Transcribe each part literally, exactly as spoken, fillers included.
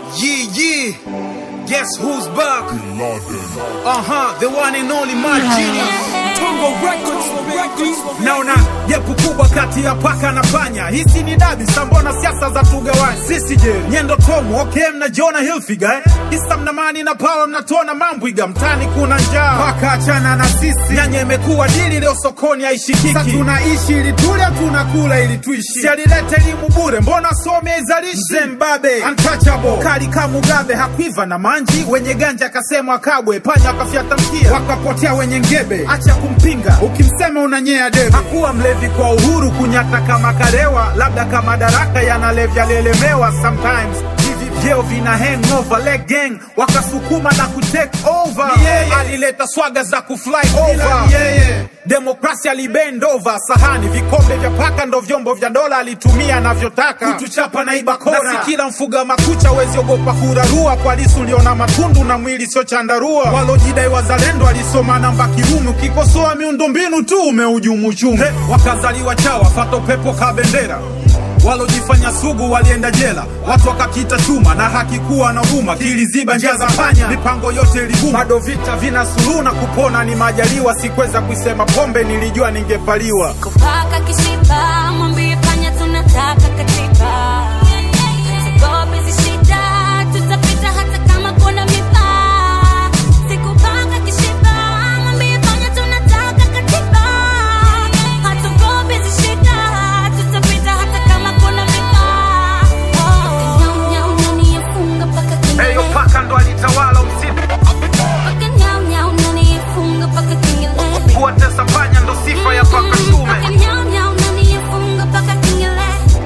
Yeah, yeah. Guess who's back? Uh-huh, the one and only Mad Genius. Tongo Records, Records. Naona yepu kubwa kati ya paka na panya. Hisi ni dabi, sambona siasa za tugawani. Sisi je, nyendo tomu, okay mnajiona Hilfiger eh? Hisa mnamani na power mnatona mambwiga. Mtani kuna njaa, paka achana na sisi. Nyanya imekuwa dili leo sokoni haishikiki. Sa tunaishi ili tule, tunakula ili tuishi. Si alilete elimu bure, mbona some izalishi? Mzembabe, untouchable, kali kama Mugabe. Hakuiva na manji, wenye ganja kasemwa kabwe. Panya wakafyata mkia, wakapotea wenye ngebe. Acha kumpinga, ukimsema unanyea debe. Hakuwa mlevi kwa uhuru, kunyata kama karewa. Labda kama daraka yanalevya lelemewa. Sometimes vyeo vina hangover, leg gang wakasukuma na kutake over. Yeah, alileta swaga za kufly over. Yeah, demokrasia libend over. Sahani, vikombe vya paka ndo vyombo vya dola. Alitumia na vyotaka kutuchapa na iba kora. Nasi kila mfuga makucha wezi ogopa kurarua. Kwa lisu liona matundu na mwili sio chandarua. Walojidai wazalendo alisoma namba kirumu. Kikosoa miundo mbinu tu umeujumu chumu. Hey, wakazaliwa chawa fato pepo kabendera. Walojifanya sugu walienda jela. Watu wakakita chuma na haki kuwa na huma. Kiliziba njia za panya, mipango yote ilibuma. Bado vita vina suluhu na kupona ni majaliwa. Sikweza kuisema pombe nilijua ningepaliwa. Kupaka kishiba, mwambie panya tunataka katiba. Sigobe zishida, tutapita hata kama kuna mipa. Sikupaka kishiba, mwambie panya tunataka katiba. Hatugobe zishida, tutapita hata kama kuna mipa. Nyau nyau nani yafunga paka kingile. Eyo paka ndo alitawala msitu. Paka nyau nyau nani yafunga paka kingile. Kuwatesa panya ndo sifa ya paka shume. Paka nyau nyau nani yafunga paka kingile.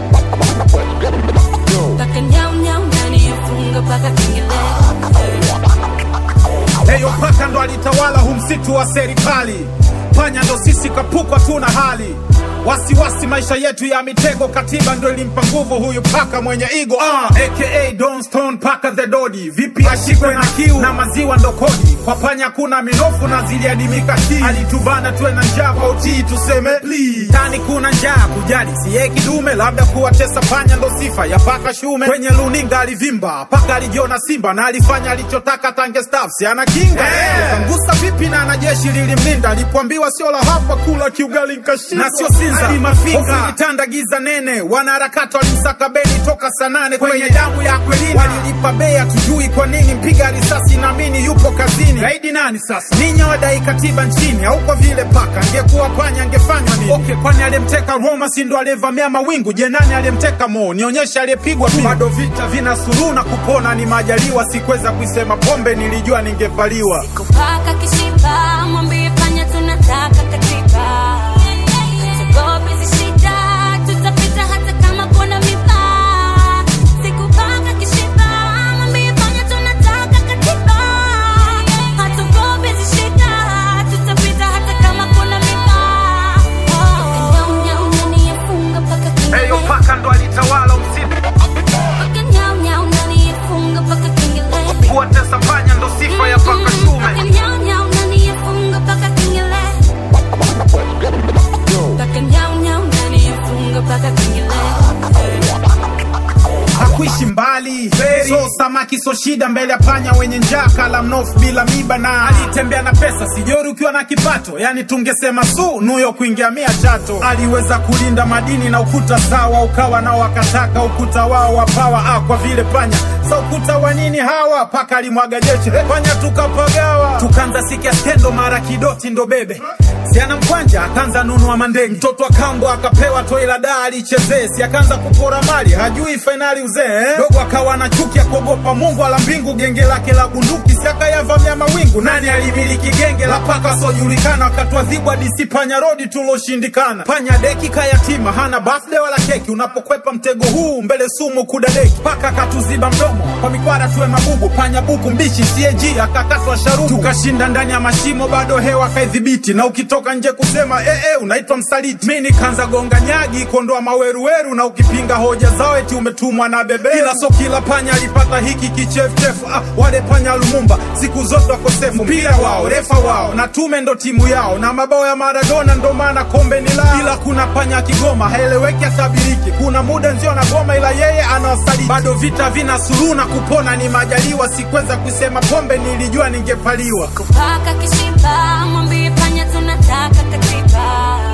Paka nyau nyau nani yafunga paka kingile. Eyo paka ndo alitawala humsitu wa serikali. Panya ndo sisi kapukwa tuna hali. Wasiwasi maisha yetu ya mitego. Katiba ndo ilimpa nguvu huyu paka mwenye ego. uh, A K A Don Stone paka the Dodi. Vipi ashikwe na kiu na maziwa ndo kodi. Kwa panya kuna minofu na ziliadimika hii. Alitubana tuwe na njaa kwa utii tuseme please. Tani kuna njaa kujali siye kidume. Labda kuwatesa panya ndo sifa ya paka shume. Kwenye luninga alivimba, paka alijiona simba. Na alifanya alichotaka tange staff si ana kinga. hey. Kangusa vipi na anajeshi lilimlinda. Alipoambiwa sio la hapa kula kiugali nkashinda. Na sio sinza ukitanda giza nene. Wanaharakati walimsaka Beni toka saa nane. Kwenye damu ya Akwilina walilipa bei hatujui kwa nini. Mpiga risasi naamini yupo kazini. Gaidi nani sasa? Ninyi wadai katiba nchini. Au kwa vile paka angekuwa panya angefanywa nini? Okay, kwani aliyemteka Roma si ndo aliyevamia mawingu? Je, nani aliyemteka Mo? Nionyeshe aliyepigwa tu. Bado vita vina suluhu na kupona ni majaliwa. Sikweza kuisema pombe nilijua ningevaliwa. Kupaka kishiba, mwambie panya tunataka katiba. Sigobe zishida, tutapita hata kama kuna mipa. Sikupaka kishiba, mwambie panya tunataka katiba. Hatugobe zishida, tutapita hata kama kuna mipa. Nyau nyau nani yafunga paka kingile. Eyo paka ndo alitawala msitu. Paka nyau nyau nani yafunga paka kingile. Kuwatesa panya ndo sifa ya paka shume. Paka nyau nyau nani yafunga paka kingile. Paka nyau nyau nani yafunga paka kingile. Hakuishi mbali so samaki so shida mbele ya panya wenye njaa. Kala mnofu bila miba na alitembea na pesa. Sijori ukiwa na kipato, yani tungesema su nuyo kuingia mia chato. Aliweza kulinda madini na ukuta sawa. Ukawa nao wakataka ukuta wao wapawa. Ah, kwa vile panya sa ukuta wa nini hawa. Paka alimwaga jeshi panya tukapagawa. Tukanza sikia skendo mara kidoti ndo bebe. Siana mkwanja akanza nunua mandenge. Mtoto akambo akapewa toi la daa alichezee. Si akanza kupora mali hajui finali uzee eh? Dogo akawa na chuki ya kuogopa Mungu ala mbingu. Genge lake la bunduki si akayavamia mawingu. Nani alimiliki genge la paka sojulikana. Akatwa dhibwa disi panya rodi tuloshindikana. Panya deki kayatima hana birthday wala keki. Unapokwepa mtego huu mbele sumu kudadeki. Paka katuziba mdomo kwa mikwara tuwe mabubu. Panya buku mbishi C A G akakatwa sharubu. Tukashinda ndani ya mashimo bado hewa kaidhibiti. Na ukita ukitoka nje kusema eh eh unaitwa msaliti. Mimi nikaanza gonga nyagi kondoa maweruweru, na ukipinga hoja zao eti umetumwa na bebe. Ila so kila panya alipata hiki kichefuchefu. Ah, wale panya Lumumba siku zote wakosefu. Mpira wao, refa wao, na tume ndo timu yao, na mabao ya Maradona ndo maana kombe ni lao. Ila kuna panya Kigoma haeleweki atabiriki. Kuna muda nzio na goma ila yeye anawasaliti. Bado vita vina suluhu na kupona ni majaliwa. Sikweza kusema pombe nilijua ningepaliwa. Kupaka kishiba, mwambie panya tunataka katiba.